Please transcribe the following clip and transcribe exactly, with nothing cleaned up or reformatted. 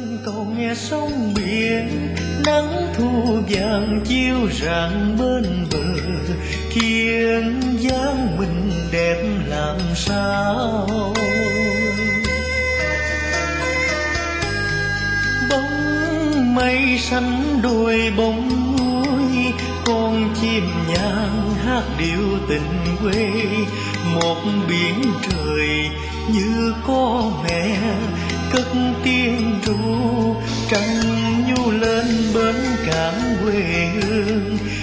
cậu nghe sóng biển, nắng thu vàng chiếu rạng bên bờ, kiên dáng mình đẹp làm sao. Bóng mây xanh đôi bóng núi, con chim nhạn hát điệu tình quê. Một biển trời như có mẹ cất tiếng ru, trăng nhu lên bến cảng quê hương.